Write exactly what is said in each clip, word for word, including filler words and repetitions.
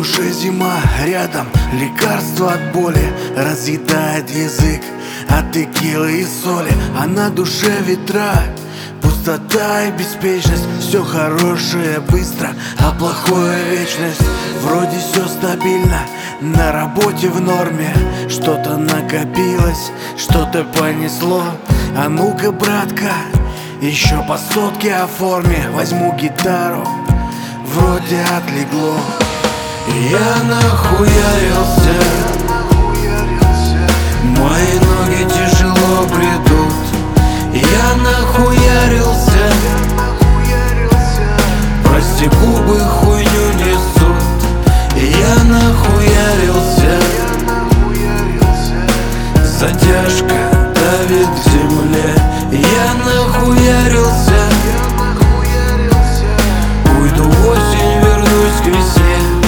душе зима, рядом лекарство от боли разъедает язык от текилы и соли. А на душе ветра, пустота и беспечность. Все хорошее быстро, а плохое вечность. Вроде все стабильно, на работе в норме. Что-то накопилось, что-то понесло. А ну-ка, братка, еще по сотке оформи. Возьму гитару, вроде отлегло. Я нахуярился, мои ноги тяжело бредут. Я нахуярился, прости, губы хуйню несут. Я нахуярился, затяжка давит к земле. Я нахуярился, уйду в осень, вернусь к весне.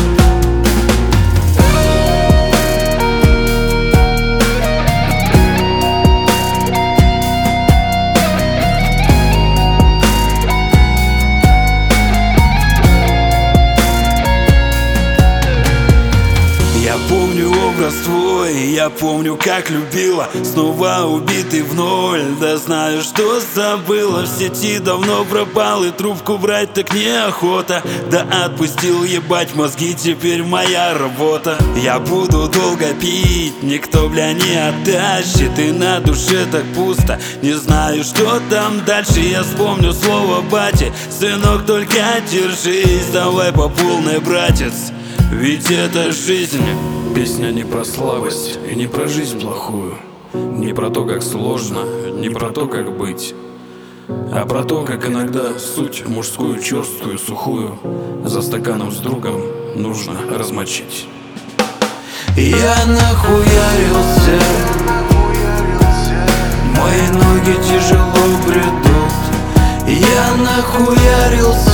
Я помню образ твой, я помню, как любила. Снова убитый в ноль, да знаю, что забыла. В сети давно пропал, и трубку брать так неохота. Да отпустил ебать мозги, теперь моя работа. Я буду долго пить, никто, бля, не оттащит. И на душе так пусто, не знаю, что там дальше. Я вспомню слово бати: сынок, только держись, давай по полной, братец, ведь это жизнь. Песня не про слабость и не про жизнь плохую, не про то, как сложно, не про то, как быть, а про то, как иногда суть мужскую, черствую, сухую за стаканом с другом нужно размочить. Я нахуярился, мои ноги тяжело бредут. Я нахуярился,